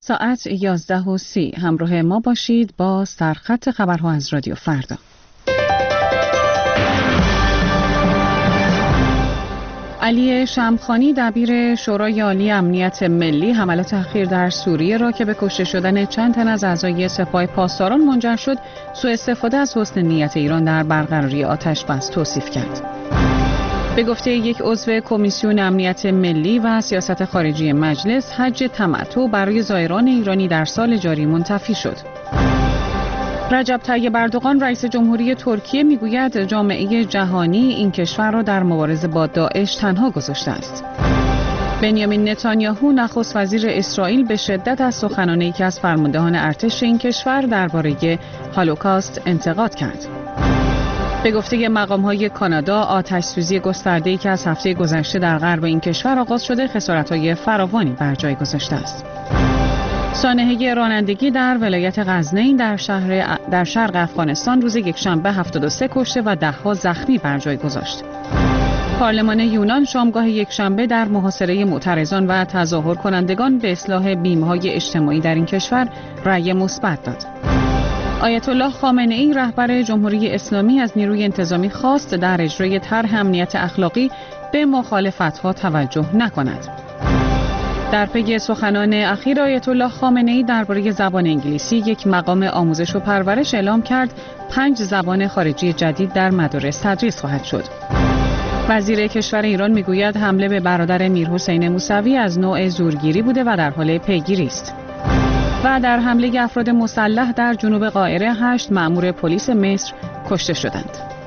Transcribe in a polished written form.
ساعت 11:30 همراه ما باشید با سرخط خبرها از رادیو فردا. علی شمخانی دبیر شورای عالی امنیت ملی حملات اخیر در سوریه را که به کشته شدن چند تن از اعضای سپاه پاسداران منجر شد، سوء استفاده از حسن نیت ایران در برقراری آتش‌بس توصیف کرد. به گفته یک عضو کمیسیون امنیت ملی و سیاست خارجی مجلس، حج تمتع برای زائران ایرانی در سال جاری منتفی شد. رجب طیب اردوغان رئیس جمهوری ترکیه میگوید جامعه جهانی این کشور را در مبارزه با داعش تنها گذاشته است. بنیامین نتانیاهو نخست وزیر اسرائیل به شدت از سخنان یکی از فرماندهان ارتش این کشور درباره هولوکاست انتقاد کرد. به گفته مقام‌های کانادا، آتش‌سوزی گسترده‌ای که از هفته گذشته در غرب این کشور آغاز شده، خسارت‌های فراوانی بر جای گذاشته است. سانحه رانندگی در ولایت غزنین در شرق افغانستان روز یکشنبه 73 کشته و ده‌ها زخمی بر جای گذاشت. پارلمان یونان شامگاه یکشنبه در محاصره معترضان و تظاهر کنندگان به اصلاح بیمه‌های اجتماعی در این کشور رأی مثبت داد. آیت الله خامنه‌ای رهبر جمهوری اسلامی از نیروی انتظامی خواست در اجرای طرح امنیت اخلاقی به مخالفت‌ها توجه نکند. در پی سخنان اخیر آیت الله خامنه‌ای درباره زبان انگلیسی، یک مقام آموزش و پرورش اعلام کرد 5 زبان خارجی جدید در مدارس تدریس خواهد شد. وزیر کشور ایران میگوید حمله به برادر میرحسین موسوی از نوع زورگیری بوده و در حال پیگیری است. و در حمله افراد مسلح در جنوب قاهره 8 مأمور پلیس مصر کشته شدند.